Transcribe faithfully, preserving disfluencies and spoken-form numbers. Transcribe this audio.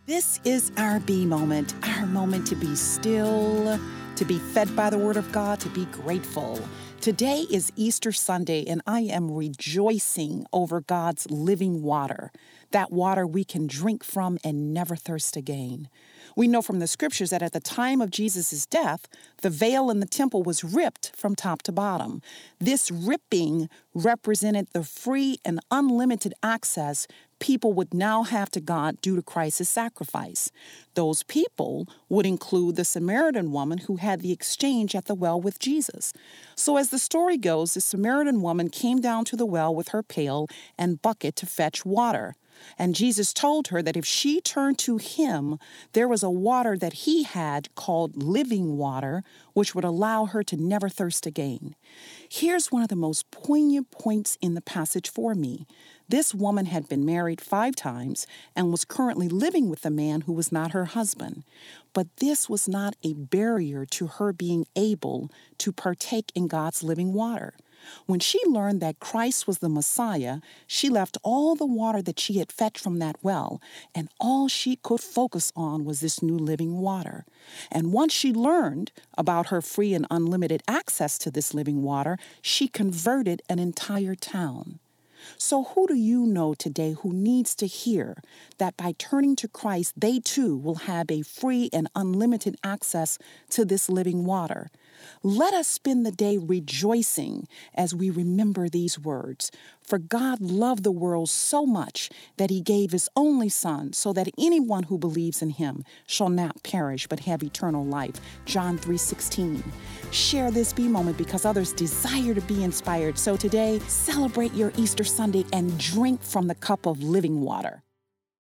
This is our B moment, our moment to be still, to be fed by the Word of God, to be grateful. Today is Easter Sunday, and I am rejoicing over God's living water, that water we can drink from and never thirst again. We know from the scriptures that at the time of Jesus' death, the veil in the temple was ripped from top to bottom. This ripping represented the free and unlimited access people would now have to God due to Christ's sacrifice. Those people would include the Samaritan woman who had the exchange at the well with Jesus. So as the story goes, the Samaritan woman came down to the well with her pail and bucket to fetch water. And Jesus told her that if she turned to him, there was a water that he had called living water, which would allow her to never thirst again. Here's one of the most poignant points in the passage for me. This woman had been married five times and was currently living with a man who was not her husband. But this was not a barrier to her being able to partake in God's living water. When she learned that Christ was the Messiah, she left all the water that she had fetched from that well, and all she could focus on was this new living water. And once she learned about her free and unlimited access to this living water, she converted an entire town. So who do you know today who needs to hear that by turning to Christ, they too will have a free and unlimited access to this living water? Let us spend the day rejoicing as we remember these words. For God loved the world so much that he gave his only Son, so that anyone who believes in him shall not perish but have eternal life. John three sixteen. Share this B moment because others desire to be inspired. So today, celebrate your Easter Sunday and drink from the cup of living water.